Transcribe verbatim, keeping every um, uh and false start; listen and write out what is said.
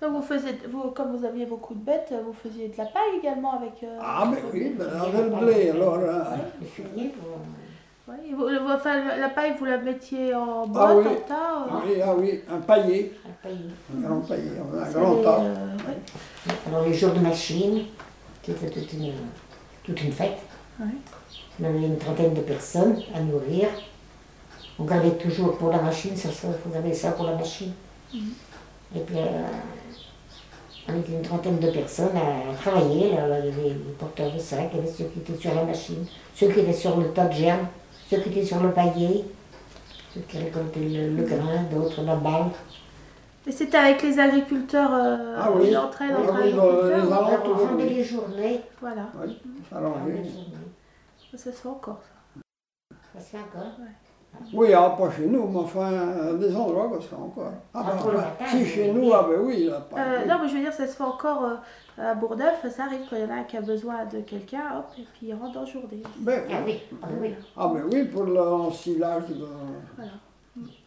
Donc vous faisiez, vous, comme vous aviez beaucoup de bêtes, vous faisiez de la paille également avec... Euh, ah mais oui, ben, avec le blé, alors... Euh... Le fumier pour... Oui, vous, enfin, la paille, vous la mettiez en boîte, ah oui, en tas euh... ah oui, ah oui, un paillet. Un paillet. Un grand paillet, un grand tas. Euh, ouais. Alors les jours de machine, c'était toute une, toute une fête. Ouais. On avait une trentaine de personnes à nourrir. On gardait toujours pour la machine, ça se faisait ça pour la machine. Mm-hmm. Et puis, euh, on était une trentaine de personnes à travailler. Là, il y avait les porteurs de sacs, il y avait ceux qui étaient sur la machine, ceux qui étaient sur le tas de germes, ceux qui étaient sur le paillet, ceux qui récoltaient le, le grain, d'autres la balle. Et c'était avec les agriculteurs, euh, ah oui, l'entraide oui, entre oui, agriculteurs. Les alentours, on rendait les journées. Voilà. Oui, ça l'arrangeait. Ça se fait encore, ça. Ça se fait encore. Ouais. Oui, ah, pas chez nous, mais enfin, des endroits comme ça encore. Ah, ah, ben, ben, si chez nous, ah ben oui. Là, pas, euh, oui. Non, mais je veux dire, ça se fait encore euh, à Bourgneuf, ça arrive quand il y en a un qui a besoin de quelqu'un, hop, et puis il rentre en journée. Ben, ah oui, ah oui. Ah ben oui, pour l'ensilage de... Voilà.